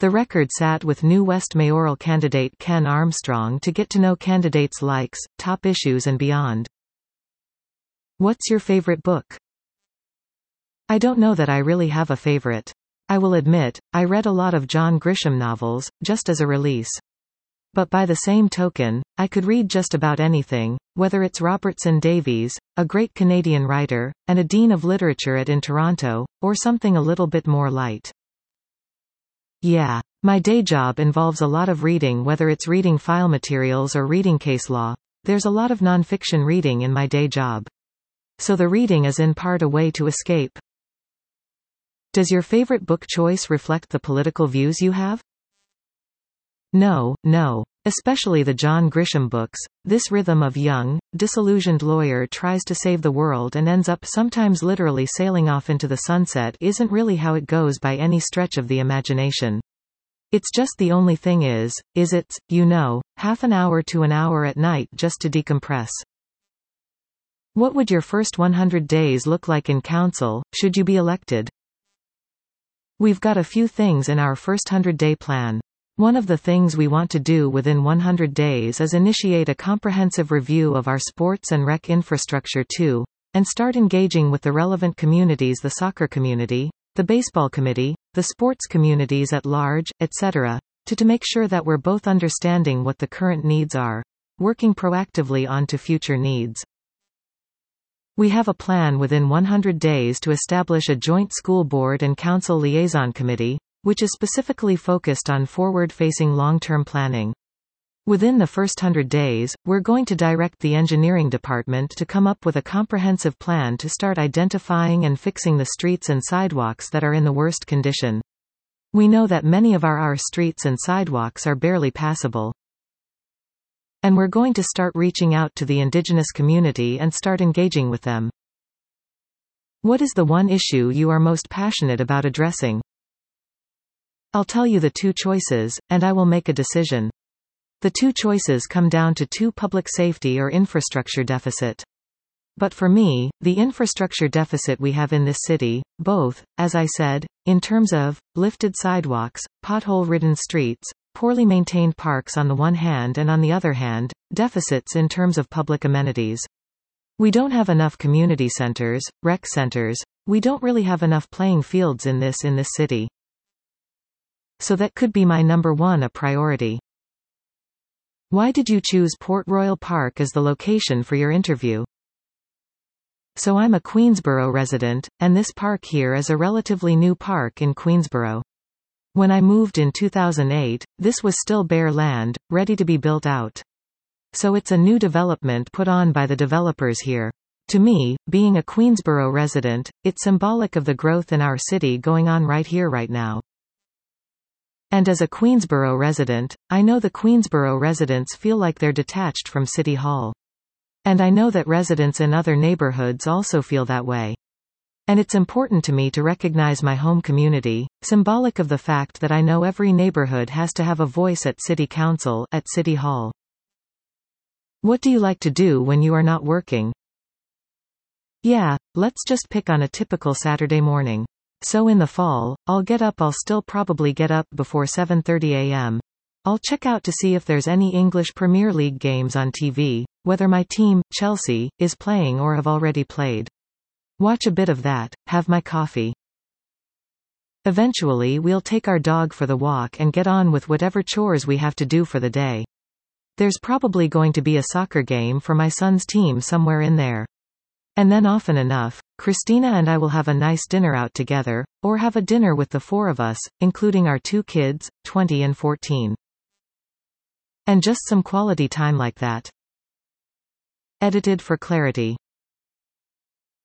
The record sat with New West mayoral candidate Ken Armstrong to get to know candidates' likes, top issues and beyond. What's your favorite book? I don't know that I really have a favorite. I will admit, I read a lot of John Grisham novels, just as a release. But by the same token, I could read just about anything, whether it's Robertson Davies, a great Canadian writer, and a Dean of Literature in Toronto, or something a little bit more light. Yeah. My day job involves a lot of reading, whether it's reading file materials or reading case law. There's a lot of nonfiction reading in my day job. So the reading is in part a way to escape. Does your favorite book choice reflect the political views you have? No. Especially the John Grisham books. This rhythm of young, disillusioned lawyer tries to save the world and ends up sometimes literally sailing off into the sunset isn't really how it goes by any stretch of the imagination. It's just the only thing is it's, half an hour to an hour at night just to decompress. What would your first 100 days look like in council, should you be elected? We've got a few things in our first 100-day plan. One of the things we want to do within 100 days is initiate a comprehensive review of our sports and rec infrastructure too, and start engaging with the relevant communities, the soccer community, the baseball committee, the sports communities at large, etc., to make sure that we're both understanding what the current needs are, working proactively on to future needs. We have a plan within 100 days to establish a joint school board and council liaison committee, which is specifically focused on forward-facing long-term planning. Within the first 100 days, we're going to direct the engineering department to come up with a comprehensive plan to start identifying and fixing the streets and sidewalks that are in the worst condition. We know that many of our streets and sidewalks are barely passable. And we're going to start reaching out to the Indigenous community and start engaging with them. What is the one issue you are most passionate about addressing? I'll tell you the two choices, and I will make a decision. The two choices come down to two: public safety or infrastructure deficit. But for me, the infrastructure deficit we have in this city, both, as I said, in terms of lifted sidewalks, pothole-ridden streets, poorly maintained parks on the one hand, and on the other hand, deficits in terms of public amenities. We don't have enough community centers, rec centers. We don't really have enough playing fields in this city. So that could be my number one, a priority. Why did you choose Port Royal Park as the location for your interview? So I'm a Queensborough resident, and this park here is a relatively new park in Queensborough. When I moved in 2008, this was still bare land, ready to be built out. So it's a new development put on by the developers here. To me, being a Queensborough resident, it's symbolic of the growth in our city going on right here, right now. And as a Queensborough resident, I know the Queensborough residents feel like they're detached from City Hall. And I know that residents in other neighborhoods also feel that way. And it's important to me to recognize my home community, symbolic of the fact that I know every neighborhood has to have a voice at City Council, at City Hall. What do you like to do when you are not working? Yeah, let's just pick on a typical Saturday morning. So in the fall, I'll still probably get up before 7:30 a.m. I'll check out to see if there's any English Premier League games on TV, whether my team, Chelsea, is playing or have already played. Watch a bit of that, have my coffee. Eventually we'll take our dog for the walk and get on with whatever chores we have to do for the day. There's probably going to be a soccer game for my son's team somewhere in there. And then often enough, Christina and I will have a nice dinner out together, or have a dinner with the four of us, including our two kids, 20 and 14. And just some quality time like that. Edited for clarity.